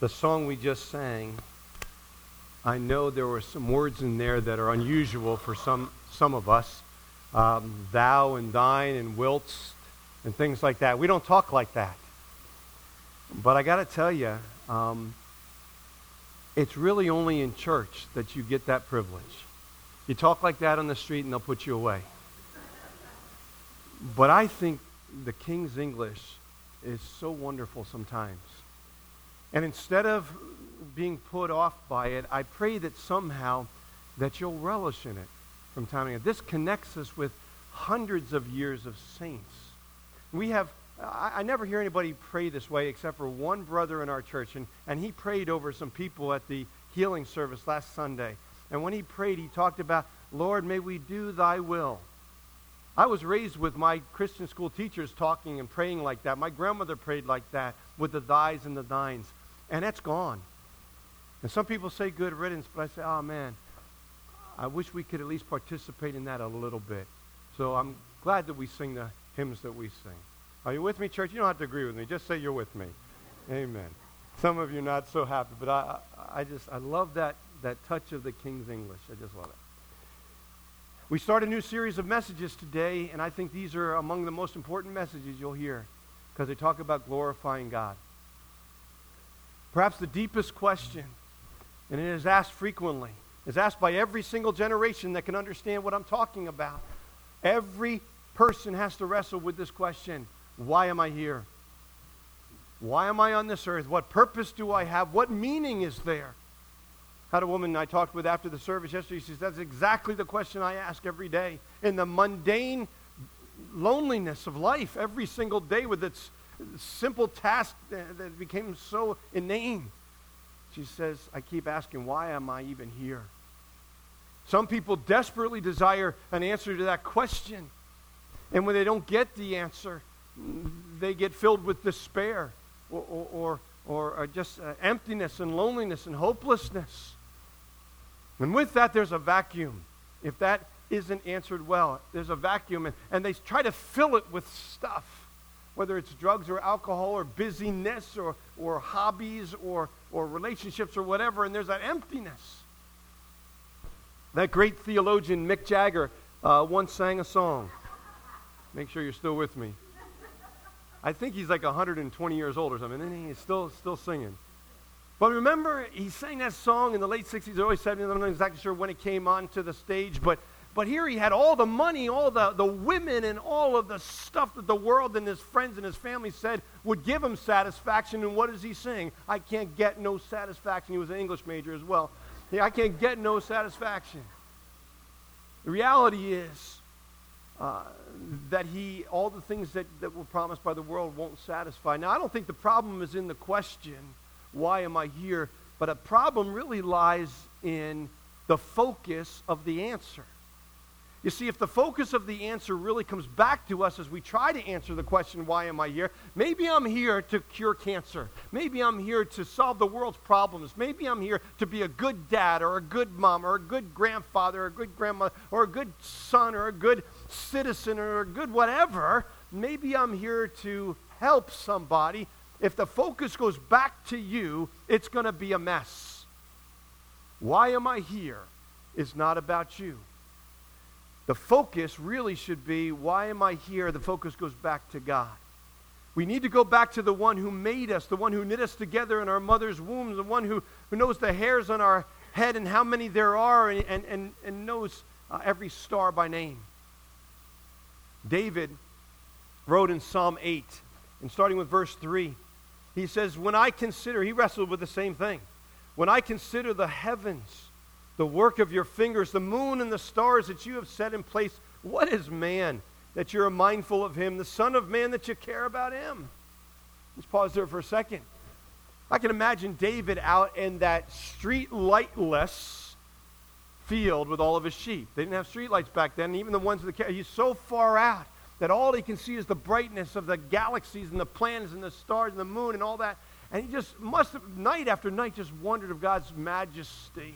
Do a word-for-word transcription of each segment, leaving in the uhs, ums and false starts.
The song we just sang, I know there were some words in there that are unusual for some, some of us. Um, thou and thine and wiltst and things like that. We don't talk like that. But I got to tell you, um, it's really only in church that you get that privilege. You talk like that on the street and they'll put you away. But I think the King's English is so wonderful sometimes. And instead of being put off by it, I pray that somehow that you'll relish in it from time to time. This connects us with hundreds of years of saints. We have, I, I never hear anybody pray this way except for one brother in our church, and, and he prayed over some people at the healing service last Sunday. And when he prayed, he talked about, Lord, may we do thy will. I was raised with my Christian school teachers talking and praying like that. My grandmother prayed like that with the thys and the thines. And that's gone. And some people say good riddance, but I say, oh man, I wish we could at least participate in that a little bit. So I'm glad that we sing the hymns that we sing. Are you with me, church? You don't have to agree with me. Just say you're with me. Amen. Some of you are not so happy, but I, I just, I love that, that touch of the King's English. I just love it. We start a new series of messages today, and I think these are among the most important messages you'll hear because they talk about glorifying God. Perhaps the deepest question, and it is asked frequently, is asked by every single generation that can understand what I'm talking about. Every person has to wrestle with this question: why am I here? Why am I on this earth? What purpose do I have? What meaning is there? I had a woman I talked with after the service yesterday. She says, that's exactly the question I ask every day. In the mundane loneliness of life, every single day with its simple task that became so inane. She says, I keep asking, why am I even here? Some people desperately desire an answer to that question. And when they don't get the answer, they get filled with despair or, or, or, or just uh, emptiness and loneliness and hopelessness. And with that, there's a vacuum. If that isn't answered well, there's a vacuum. And, and they try to fill it with stuff. Whether it's drugs or alcohol or busyness or, or hobbies or, or relationships or whatever, and there's that emptiness. That great theologian Mick Jagger uh, once sang a song. Make sure you're still with me. I think he's like one hundred twenty years old or something, and he's still, still singing. But remember, he sang that song in the late sixties, early seventies. I'm not exactly sure when it came onto the stage, but But here he had all the money, all the, the women, and all of the stuff that the world and his friends and his family said would give him satisfaction. And what does he sing? I can't get no satisfaction. He was an English major as well. Hey, I can't get no satisfaction. The reality is uh, that he, all the things that, that were promised by the world won't satisfy. Now, I don't think the problem is in the question, why am I here? But a problem really lies in the focus of the answer. You see, if the focus of the answer really comes back to us as we try to answer the question, why am I here? Maybe I'm here to cure cancer. Maybe I'm here to solve the world's problems. Maybe I'm here to be a good dad or a good mom or a good grandfather or a good grandmother or a good son or a good citizen or a good whatever. Maybe I'm here to help somebody. If the focus goes back to you, it's going to be a mess. Why am I here? It's not about you. The focus really should be, why am I here? The focus goes back to God. We need to go back to the one who made us, the one who knit us together in our mother's womb, the one who, who knows the hairs on our head and how many there are, and, and, and, and knows uh, every star by name. David wrote in Psalm eight, and starting with verse three, he says, when I consider, he wrestled with the same thing. When I consider the heavens, the work of your fingers, the moon and the stars that you have set in place. What is man that you're mindful of him? The son of man that you care about him? Let's pause there for a second. I can imagine David out in that street lightless field with all of his sheep. They didn't have street lights back then, and even the ones with the he's so far out that all he can see is the brightness of the galaxies and the planets and the stars and the moon and all that. And he just must have, night after night, just wondered of God's majesty.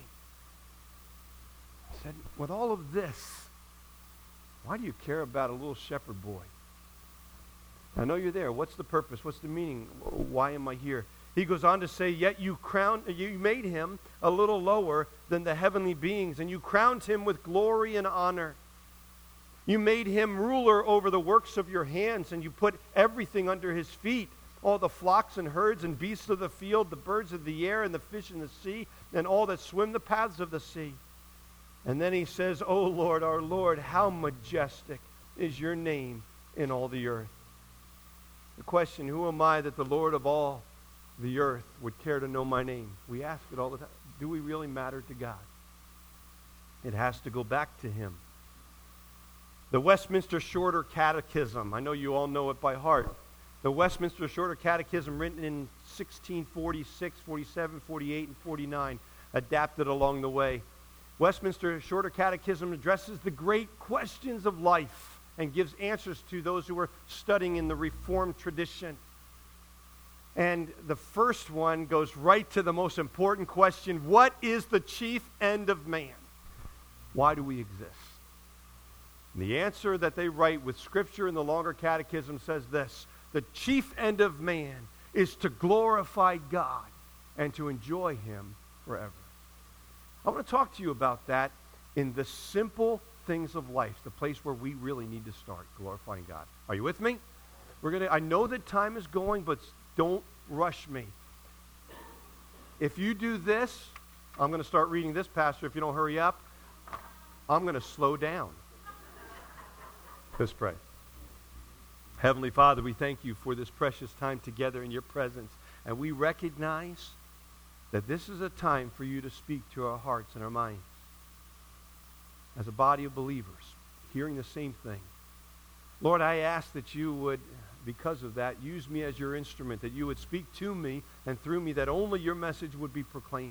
Said, with all of this, why do you care about a little shepherd boy? I know you're there. What's the purpose? What's the meaning? Why am I here? He goes on to say, yet you crowned, you made him a little lower than the heavenly beings, and you crowned him with glory and honor. You made him ruler over the works of your hands, and you put everything under his feet, all the flocks and herds and beasts of the field, the birds of the air and the fish in the sea, and all that swim the paths of the sea. And then he says, O Lord, our Lord, how majestic is your name in all the earth. The question, who am I that the Lord of all the earth would care to know my name? We ask it all the time. Do we really matter to God? It has to go back to him. The Westminster Shorter Catechism, I know you all know it by heart. The Westminster Shorter Catechism, written in sixteen forty-six, forty-seven, forty-eight, and forty-nine, adapted along the way. Westminster Shorter Catechism addresses the great questions of life and gives answers to those who are studying in the Reformed tradition. And the first one goes right to the most important question: what is the chief end of man? Why do we exist? And the answer that they write with Scripture in the longer catechism says this: the chief end of man is to glorify God and to enjoy him forever. I want to talk to you about that in the simple things of life, the place where we really need to start glorifying God. Are you with me? We're gonna. I know that time is going, but don't rush me. If you do this, I'm going to start reading this, Pastor. If you don't hurry up, I'm going to slow down. Let's pray. Heavenly Father, we thank you for this precious time together in your presence. And we recognize that this is a time for you to speak to our hearts and our minds. As a body of believers, hearing the same thing. Lord, I ask that you would, because of that, use me as your instrument, that you would speak to me and through me, that only your message would be proclaimed.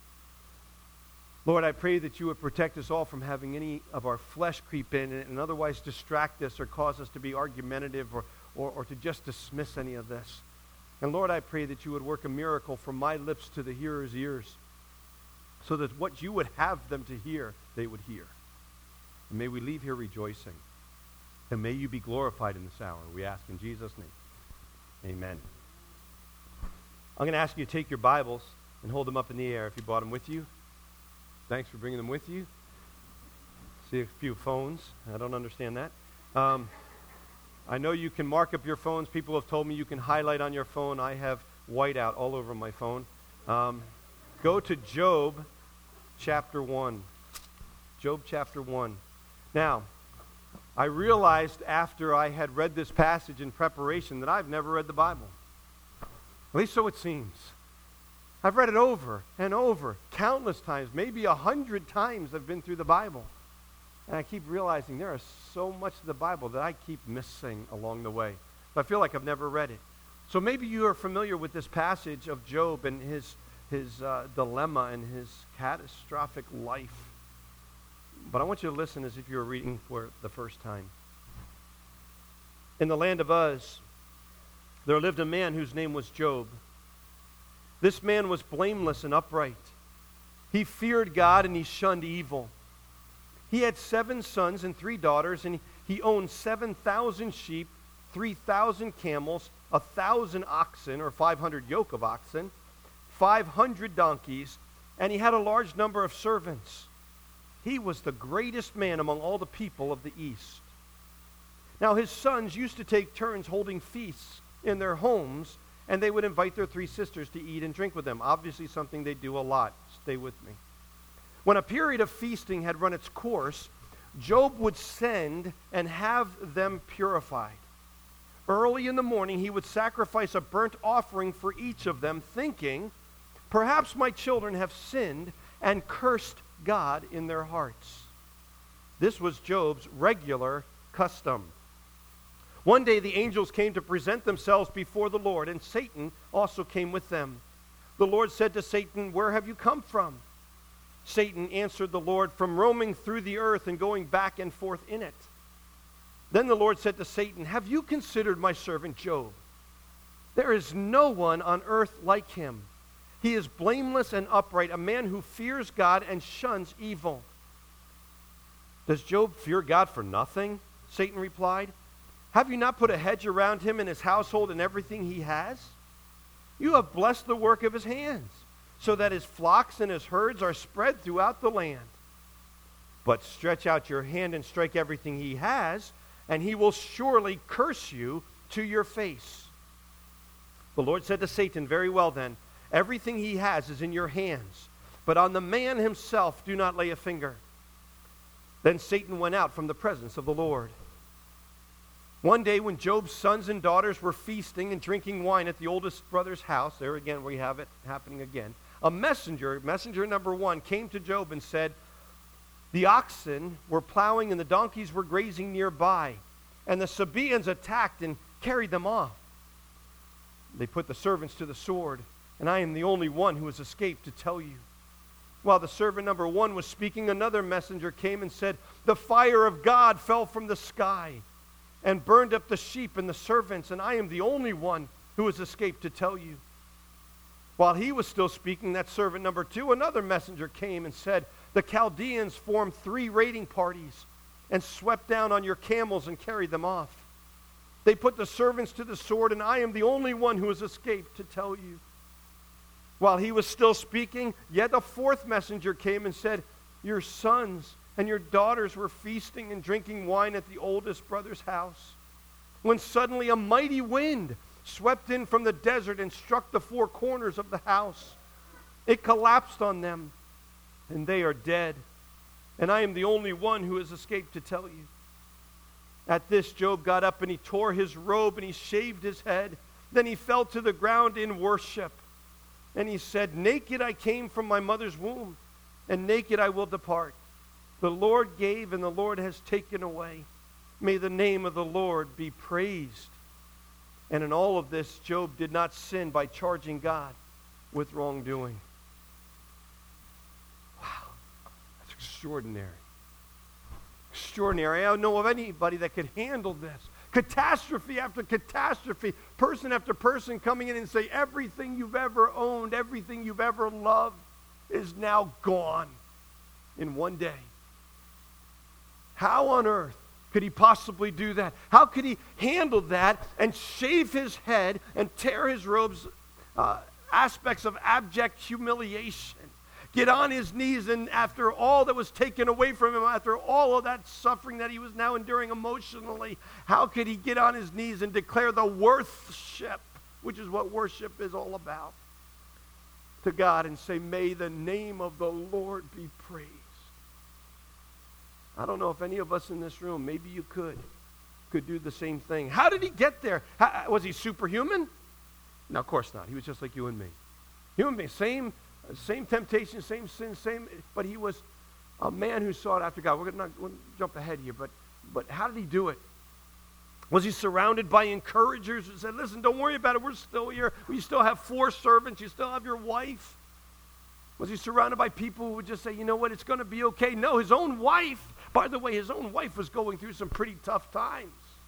Lord, I pray that you would protect us all from having any of our flesh creep in and otherwise distract us or cause us to be argumentative or, or, or to just dismiss any of this. And Lord, I pray that you would work a miracle from my lips to the hearer's ears so that what you would have them to hear, they would hear. And may we leave here rejoicing. And may you be glorified in this hour. We ask in Jesus' name. Amen. I'm going to ask you to take your Bibles and hold them up in the air if you brought them with you. Thanks for bringing them with you. See a few phones. I don't understand that. Um, I know you can mark up your phones. People have told me you can highlight on your phone. I have whiteout all over my phone. Um, go to Job chapter one. Job chapter one. Now, I realized after I had read this passage in preparation that I've never read the Bible. At least so it seems. I've read it over and over, countless times, maybe a hundred times I've been through the Bible. And I keep realizing there is so much of the Bible that I keep missing along the way. But I feel like I've never read it. So maybe you are familiar with this passage of Job and his, his uh, dilemma and his catastrophic life. But I want you to listen as if you were reading for the first time. In the land of Uz, there lived a man whose name was Job. This man was blameless and upright. He feared God and he shunned evil. He had seven sons and three daughters, and he owned seven thousand sheep, three thousand camels, a thousand oxen, or five hundred yoke of oxen, five hundred donkeys, and he had a large number of servants. He was the greatest man among all the people of the east. Now his sons used to take turns holding feasts in their homes, and they would invite their three sisters to eat and drink with them. Obviously something they do a lot. Stay with me. When a period of feasting had run its course, Job would send and have them purified. Early in the morning, he would sacrifice a burnt offering for each of them, thinking, perhaps my children have sinned and cursed God in their hearts. This was Job's regular custom. One day the angels came to present themselves before the Lord, and Satan also came with them. The Lord said to Satan, where have you come from? Satan answered the Lord, from roaming through the earth and going back and forth in it. Then the Lord said to Satan, have you considered my servant Job? There is no one on earth like him. He is blameless and upright, a man who fears God and shuns evil. Does Job fear God for nothing? Satan replied. Have you not put a hedge around him and his household and everything he has? You have blessed the work of his hands, so that his flocks and his herds are spread throughout the land. But stretch out your hand and strike everything he has, and he will surely curse you to your face. The Lord said to Satan, very well then, everything he has is in your hands, but on the man himself do not lay a finger. Then Satan went out from the presence of the Lord. One day when Job's sons and daughters were feasting and drinking wine at the oldest brother's house, there again we have it happening again, a messenger, messenger number one, came to Job and said, the oxen were plowing and the donkeys were grazing nearby, and the Sabaeans attacked and carried them off. They put the servants to the sword, and I am the only one who has escaped to tell you. While the servant number one was speaking, another messenger came and said, the fire of God fell from the sky and burned up the sheep and the servants, and I am the only one who has escaped to tell you. While he was still speaking, that servant number two, another messenger came and said, the Chaldeans formed three raiding parties and swept down on your camels and carried them off. They put the servants to the sword, and I am the only one who has escaped to tell you. While he was still speaking, yet a fourth messenger came and said, your sons and your daughters were feasting and drinking wine at the oldest brother's house, when suddenly a mighty wind swept in from the desert and struck the four corners of the house. It collapsed on them, and they are dead, and I am the only one who has escaped to tell you. At this, Job got up and he tore his robe and he shaved his head. Then he fell to the ground in worship. And he said, naked I came from my mother's womb, and naked I will depart. The Lord gave, and the Lord has taken away. May the name of the Lord be praised. And in all of this, Job did not sin by charging God with wrongdoing. Wow, that's extraordinary. Extraordinary. I don't know of anybody that could handle this. Catastrophe after catastrophe, person after person coming in and say, everything you've ever owned, everything you've ever loved is now gone in one day. How on earth could he possibly do that? How could he handle that and shave his head and tear his robes, uh, aspects of abject humiliation? Get on his knees, and after all that was taken away from him, after all of that suffering that he was now enduring emotionally, how could he get on his knees and declare the worship, which is what worship is all about, to God, and say, may the name of the Lord be praised? I don't know if any of us in this room, maybe you could, could do the same thing. How did he get there? How, was he superhuman? No, of course not. He was just like you and me. Human being, same Same temptation, same sin, same, but he was a man who sought after God. We're going to jump ahead here, but, but how did he do it? Was he surrounded by encouragers who said, listen, don't worry about it, we're still here. You still have four servants, you still have your wife. Was he surrounded by people who would just say, you know what, it's going to be okay? No, his own wife, by the way, his own wife was going through some pretty tough times.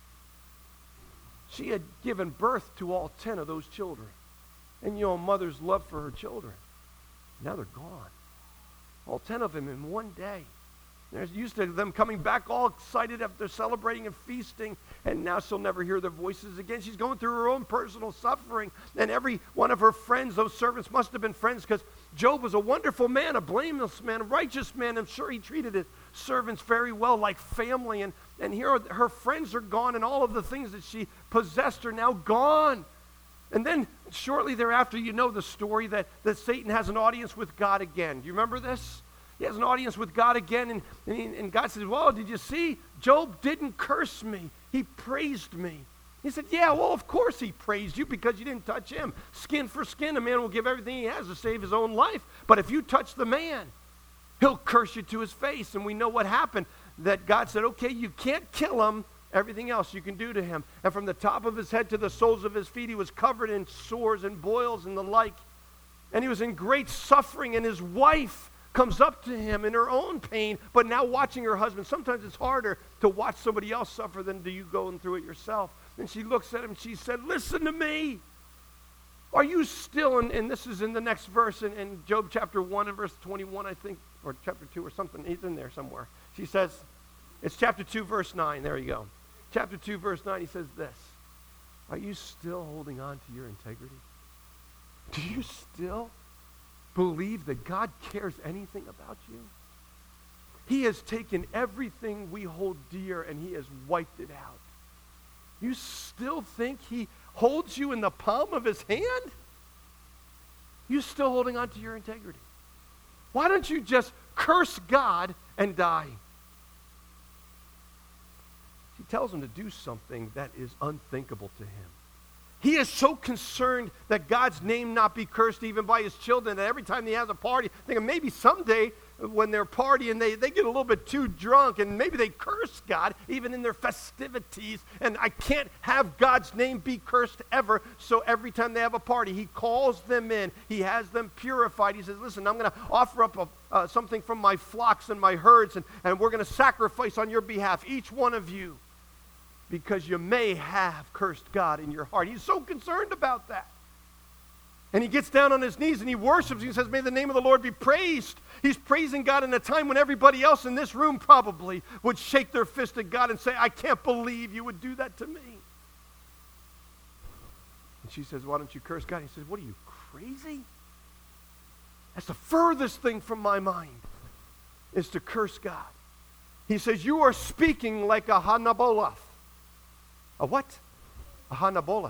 She had given birth to all ten of those children. And you know, a mother's love for her children. Now they're gone. All ten of them in one day. They're used to them coming back all excited after celebrating and feasting, and now she'll never hear their voices again. She's going through her own personal suffering, and every one of her friends, those servants must have been friends, because Job was a wonderful man, a blameless man, a righteous man. I'm sure he treated his servants very well, like family, and, and here are, her friends are gone, and all of the things that she possessed are now gone. And then shortly thereafter, you know the story that, that Satan has an audience with God again. Do you remember this? He has an audience with God again, and, and, he, and God says, well, did you see? Job didn't curse me. He praised me. He said, yeah, well, of course he praised you because you didn't touch him. Skin for skin, a man will give everything he has to save his own life. But if you touch the man, he'll curse you to his face. And we know what happened, that God said, okay, you can't kill him. Everything else you can do to him. And from the top of his head to the soles of his feet, he was covered in sores and boils and the like. And he was in great suffering, and his wife comes up to him in her own pain, but now watching her husband. Sometimes it's harder to watch somebody else suffer than do you going through it yourself. And she looks at him and she said, listen to me. Are you still, and, and this is in the next verse in, in Job chapter one and verse twenty-one, I think, or chapter two or something. He's in there somewhere. She says, it's chapter two, verse nine. There you go. Chapter two, verse nine, he says this. Are you still holding on to your integrity? Do you still believe that God cares anything about you? He has taken everything we hold dear and he has wiped it out. You still think he holds you in the palm of his hand? You still holding on to your integrity? Why don't you just curse God and die? He tells him to do something that is unthinkable to him. He is so concerned that God's name not be cursed even by his children that every time he has a party, thinking maybe someday when they're partying, they, they get a little bit too drunk and maybe they curse God even in their festivities. And I can't have God's name be cursed ever. So every time they have a party, he calls them in. He has them purified. He says, listen, I'm going to offer up a, uh, something from my flocks and my herds, and, and we're going to sacrifice on your behalf, each one of you, because you may have cursed God in your heart. He's so concerned about that. And he gets down on his knees and he worships. He says, may the name of the Lord be praised. He's praising God in a time when everybody else in this room probably would shake their fist at God and say, I can't believe you would do that to me. And she says, why don't you curse God? He says, what are you, crazy? That's the furthest thing from my mind, is to curse God. He says, you are speaking like a Hanabolath. A what? A Hanabolath.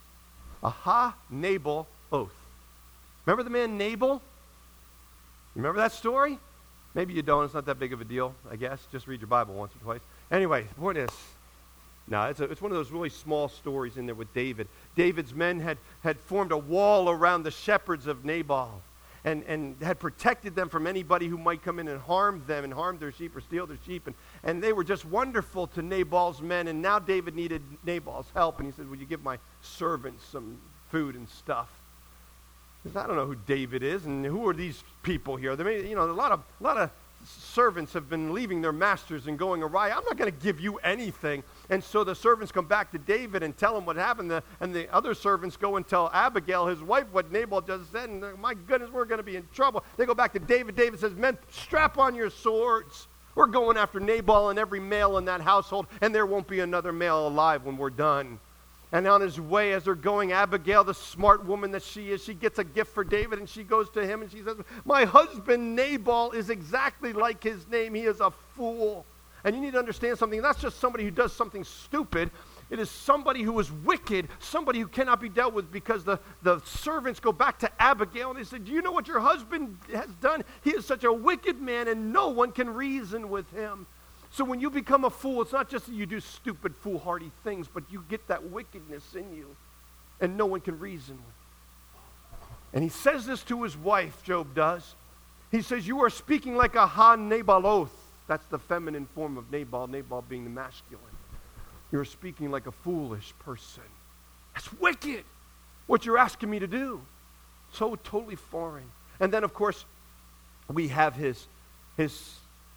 A Ha-Nabal oath. Remember the man Nabal? Remember that story? Maybe you don't. It's not that big of a deal, I guess. Just read your Bible once or twice. Anyway, the point is, no, it's, a, it's one of those really small stories in there with David. David's men had, had formed a wall around the shepherds of Nabal and, and had protected them from anybody who might come in and harm them and harm their sheep or steal their sheep. And, and they were just wonderful to Nabal's men. And now David needed Nabal's help. And he said, will you give my servants some food and stuff? Because I don't know who David is and who are these people here. There may, you know, a lot of a lot of servants have been leaving their masters and going awry. I'm not going to give you anything. And so the servants come back to David and tell him what happened. The, and the other servants go and tell Abigail, his wife, what Nabal just said. And my goodness, we're going to be in trouble. They go back to David. David says, men, strap on your swords. We're going after Nabal and every male in that household, and there won't be another male alive when we're done. And on his way, as they're going, Abigail, the smart woman that she is, she gets a gift for David, and she goes to him, and she says, my husband Nabal is exactly like his name. He is a fool. And you need to understand something. That's just somebody who does something stupid. It is somebody who is wicked, somebody who cannot be dealt with, because the, the servants go back to Abigail, and they say, do you know what your husband has done? He is such a wicked man, and no one can reason with him. So when you become a fool, it's not just that you do stupid, foolhardy things, but you get that wickedness in you, and no one can reason with. And he says this to his wife, Job does. He says, you are speaking like a Ha-Nabaloth. That's the feminine form of Nabal, Nabal being the masculine. You're speaking like a foolish person. That's wicked, what you're asking me to do. So totally foreign. And then, of course, we have his, his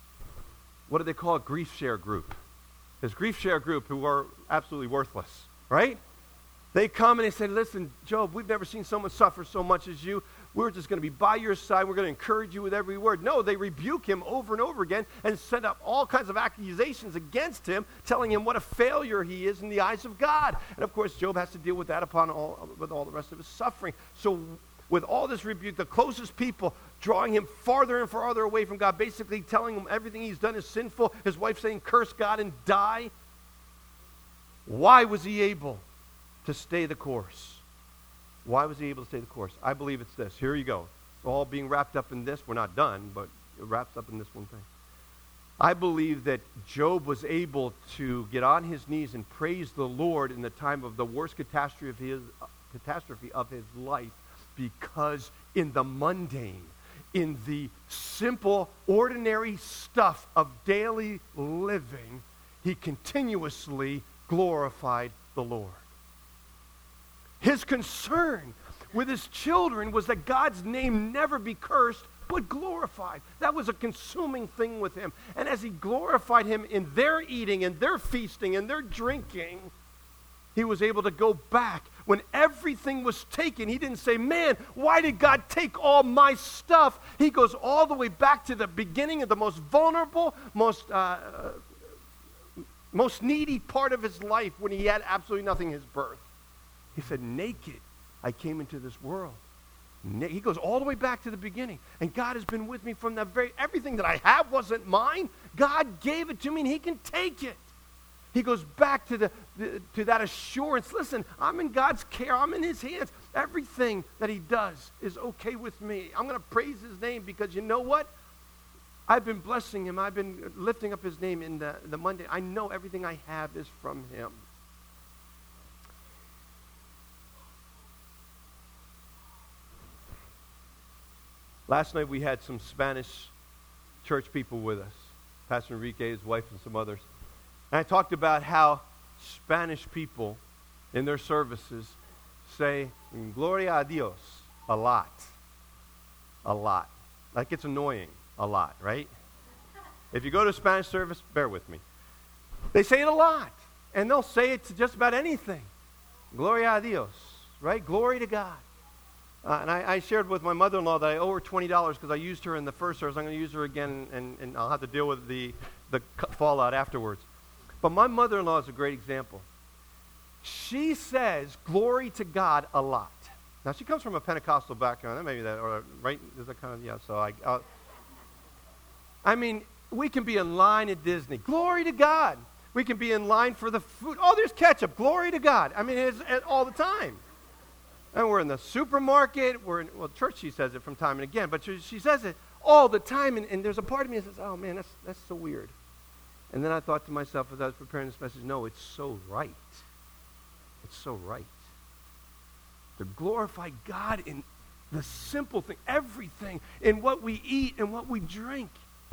what do they call it? Grief share group. His grief share group, who are absolutely worthless, right? They come and they say, listen, Job, we've never seen someone suffer so much as you. We're just going to be by your side. We're going to encourage you with every word. No, they rebuke him over and over again and set up all kinds of accusations against him, telling him what a failure he is in the eyes of God. And of course, Job has to deal with that upon all, with all the rest of his suffering. So with all this rebuke, the closest people drawing him farther and farther away from God, basically telling him everything he's done is sinful. His wife saying, curse God and die. Why was he able to stay the course? Why was he able to stay the course? I believe it's this. Here you go. All being wrapped up in this. We're not done, but it wraps up in this one thing. I believe that Job was able to get on his knees and praise the Lord in the time of the worst catastrophe of his, uh, catastrophe of his life, because in the mundane, in the simple, ordinary stuff of daily living, he continuously glorified the Lord. His concern with his children was that God's name never be cursed, but glorified. That was a consuming thing with him. And as he glorified him in their eating and their feasting and their drinking, he was able to go back. When everything was taken, he didn't say, man, why did God take all my stuff? He goes all the way back to the beginning of the most vulnerable, most uh, most needy part of his life, when he had absolutely nothing, his birth. He said, naked I came into this world. He goes all the way back to the beginning. And God has been with me from the very, everything that I have wasn't mine. God gave it to me and he can take it. He goes back to the, the to that assurance. Listen, I'm in God's care. I'm in his hands. Everything that he does is okay with me. I'm going to praise his name because you know what? I've been blessing him. I've been lifting up his name in the, the Monday. I know everything I have is from him. Last night we had some Spanish church people with us. Pastor Enrique, his wife, and some others. And I talked about how Spanish people in their services say, Gloria a Dios, a lot. A lot. Like it's annoying, a lot, right? If you go to a Spanish service, bear with me. They say it a lot. And they'll say it to just about anything. Gloria a Dios, right? Glory to God. Uh, and I, I shared with my mother-in-law that I owe her twenty dollars because I used her in the first service. I'm going to use her again, and, and I'll have to deal with the, the fallout afterwards. But my mother-in-law is a great example. She says glory to God a lot. Now, she comes from a Pentecostal background. Maybe that, or right? Is that kind of, yeah, so I, uh, I mean, we can be in line at Disney. Glory to God. We can be in line for the food. Oh, there's ketchup. Glory to God. I mean, it's, it's all the time. And we're in the supermarket. We're in, well, church, she says it from time and again, but she, she says it all the time. And, and there's a part of me that says, oh, man, that's, that's so weird. And then I thought to myself as I was preparing this message, no, it's so right. It's so right. To glorify God in the simple thing, everything, in what we eat and what we drink.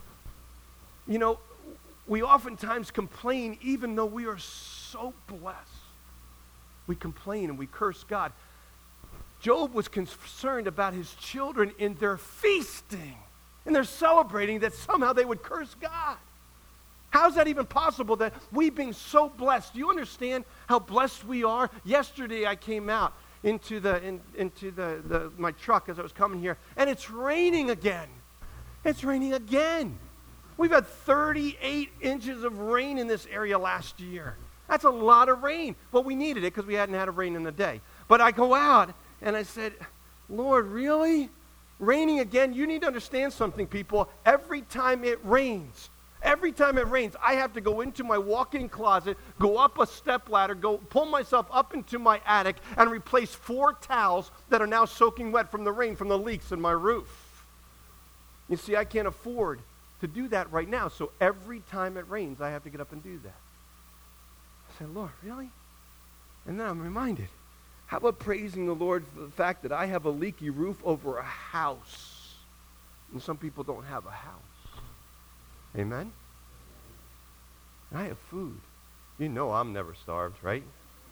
You know, we oftentimes complain even though we are so blessed. We complain and we curse God. Job was concerned about his children in their feasting, and they're celebrating that somehow they would curse God. How's that even possible that we being so blessed? Do you understand how blessed we are? Yesterday I came out into the in, into the, the my truck as I was coming here, and it's raining again. It's raining again. We've had thirty-eight inches of rain in this area last year. That's a lot of rain. Well, we needed it because we hadn't had a rain in a day. But I go out and I said, Lord, really? Raining again? You need to understand something, people. Every time it rains, every time it rains, I have to go into my walk-in closet, go up a step ladder, go pull myself up into my attic, and replace four towels that are now soaking wet from the rain, from the leaks in my roof. You see, I can't afford to do that right now, so every time it rains, I have to get up and do that. I said, Lord, really? And then I'm reminded, how about praising the Lord for the fact that I have a leaky roof over a house, and some people don't have a house. Amen? And I have food. You know I'm never starved, right?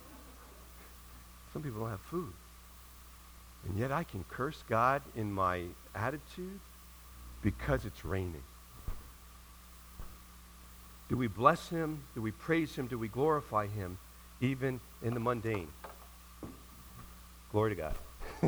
Some people don't have food. And yet I can curse God in my attitude because it's raining. Do we bless him? Do we praise him? Do we glorify him even in the mundane? Glory to God.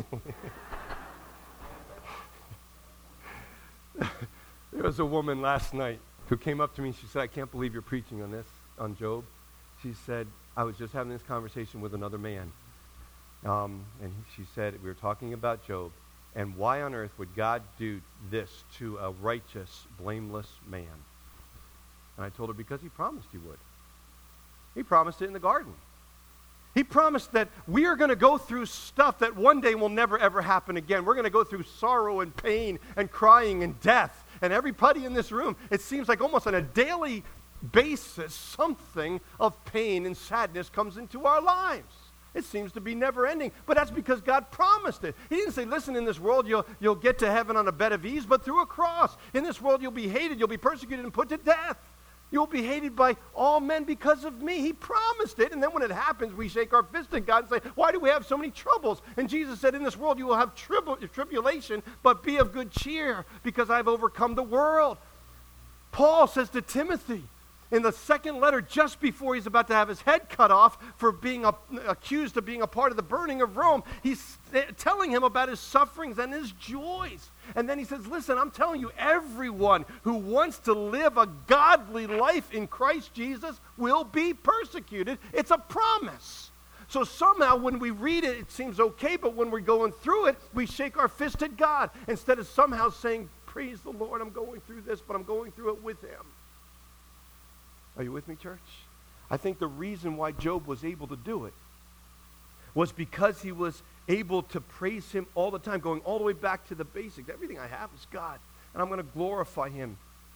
There was a woman last night who came up to me and she said, I can't believe you're preaching on this, on Job. She said, I was just having this conversation with another man. Um, and she said, we were talking about Job, and why on earth would God do this to a righteous, blameless man? And I told her, because he promised he would. He promised it in the garden. He promised that we are going to go through stuff that one day will never, ever happen again. We're going to go through sorrow and pain and crying and death. And everybody in this room, it seems like almost on a daily basis, something of pain and sadness comes into our lives. It seems to be never ending, but that's because God promised it. He didn't say, listen, in this world you'll, you'll get to heaven on a bed of ease, but through a cross. In this world you'll be hated, you'll be persecuted and put to death. You'll be hated by all men because of me. He promised it. And then when it happens, we shake our fist at God and say, why do we have so many troubles? And Jesus said, in this world you will have trib- tribulation, but be of good cheer because I've overcome the world. Paul says to Timothy in the second letter, just before he's about to have his head cut off for being a, accused of being a part of the burning of Rome, he's telling him about his sufferings and his joys. And then he says, listen, I'm telling you, everyone who wants to live a godly life in Christ Jesus will be persecuted. It's a promise. So somehow when we read it, it seems okay, but when we're going through it, we shake our fist at God instead of somehow saying, praise the Lord, I'm going through this, but I'm going through it with him. Are you with me, church? I think the reason why Job was able to do it was because he was able to praise him all the time, going all the way back to the basics. Everything I have is God, and I'm going to glorify him.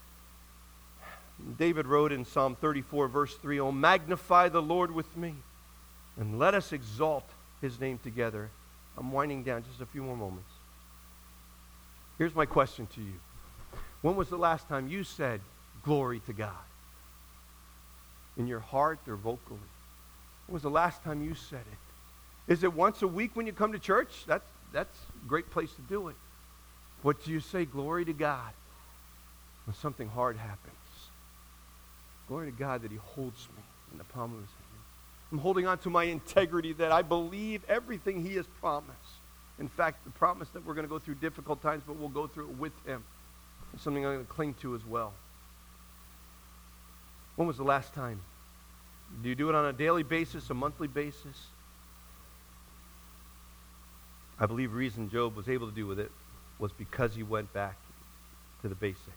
David wrote in Psalm thirty-four, verse three, "Oh, magnify the Lord with me, and let us exalt his name together." I'm winding down just a few more moments. Here's my question to you. When was the last time you said, glory to God? In your heart or vocally? When was the last time you said it? Is it once a week when you come to church? That's, that's a great place to do it. What do you say, glory to God, when something hard happens? Glory to God that he holds me in the palm of his hand. I'm holding on to my integrity that I believe everything he has promised. In fact, the promise that we're going to go through difficult times, but we'll go through it with him. It's something I'm going to cling to as well. When was the last time? Do you do it on a daily basis, a monthly basis? I believe the reason Job was able to do with it was because he went back to the basics.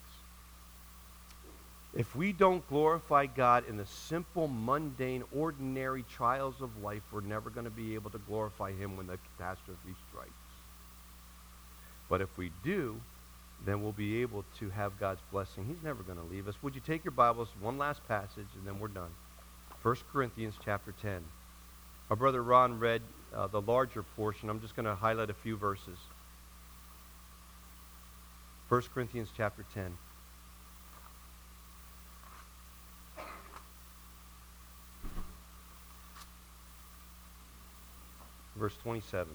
If we don't glorify God in the simple, mundane, ordinary trials of life, we're never going to be able to glorify him when the catastrophe strikes. But if we do, then we'll be able to have God's blessing. He's never going to leave us. Would you take your Bibles, one last passage, and then we're done. First Corinthians chapter ten. Our brother Ron read uh, the larger portion. I'm just going to highlight a few verses. First Corinthians chapter ten. Verse twenty-seven.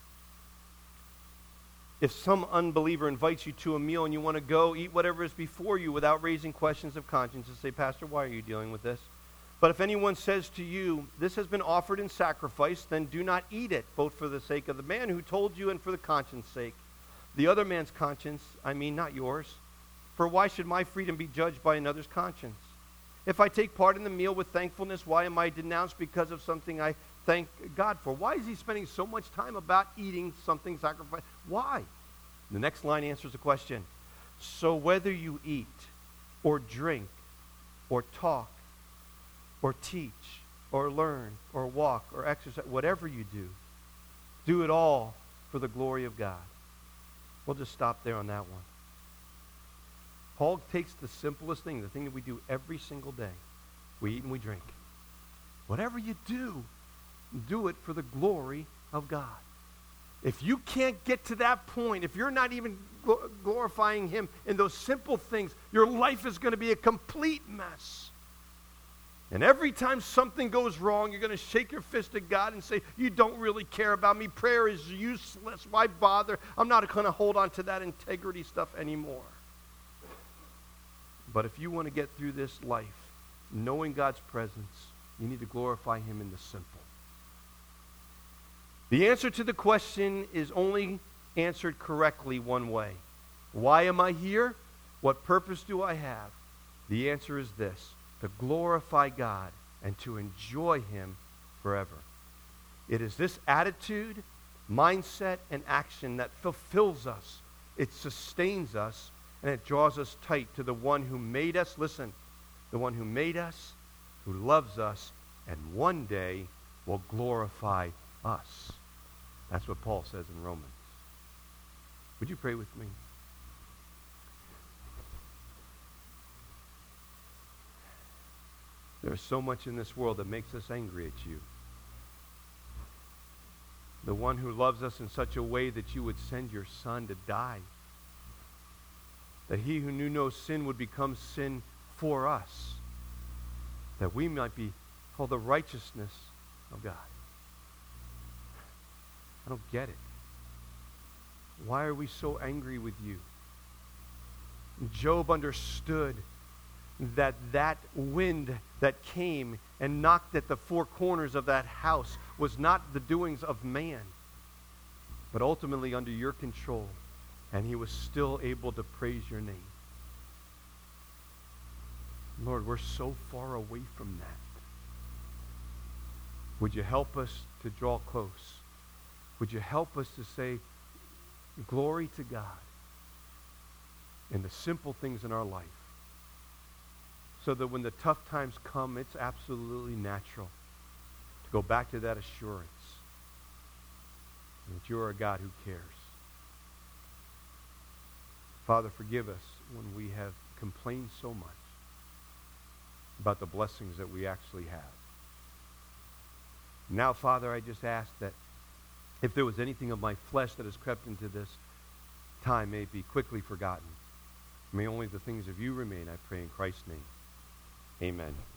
If some unbeliever invites you to a meal and you want to go, eat whatever is before you without raising questions of conscience and say, Pastor, why are you dealing with this? But if anyone says to you, this has been offered in sacrifice, then do not eat it, both for the sake of the man who told you and for the conscience sake. The other man's conscience, I mean not yours. For why should my freedom be judged by another's conscience? If I take part in the meal with thankfulness, why am I denounced because of something I thank God for? Why is he spending so much time about eating something sacrificed? Why? The next line answers the question. So whether you eat or drink or talk or teach or learn or walk or exercise, whatever you do, do it all for the glory of God. We'll just stop there on that one. Paul takes the simplest thing, the thing that we do every single day. We eat and we drink. Whatever you do, do it for the glory of God. If you can't get to that point, if you're not even glorifying him in those simple things, your life is going to be a complete mess. And every time something goes wrong, you're going to shake your fist at God and say, you don't really care about me. Prayer is useless. Why bother? I'm not going to hold on to that integrity stuff anymore. But if you want to get through this life, knowing God's presence, you need to glorify him in the simple. The answer to the question is only answered correctly one way. Why am I here? What purpose do I have? The answer is this: to glorify God and to enjoy him forever. It is this attitude, mindset, and action that fulfills us. It sustains us, and it draws us tight to the one who made us. Listen, the one who made us, who loves us, and one day will glorify us. That's what Paul says in Romans. Would you pray with me? There's so much in this world that makes us angry at you. The one who loves us in such a way that you would send your son to die. That he who knew no sin would become sin for us. That we might be called the righteousness of God. I don't get it. Why are we so angry with you? Job understood that that wind that came and knocked at the four corners of that house was not the doings of man, but ultimately under your control, and he was still able to praise your name. Lord, we're so far away from that. Would you help us to draw close? Would you help us to say, glory to God in the simple things in our life, so that when the tough times come, it's absolutely natural to go back to that assurance that you are a God who cares. Father, forgive us when we have complained so much about the blessings that we actually have. Now, Father, I just ask that if there was anything of my flesh that has crept into this time, may it be quickly forgotten. May only the things of you remain, I pray in Christ's name. Amen.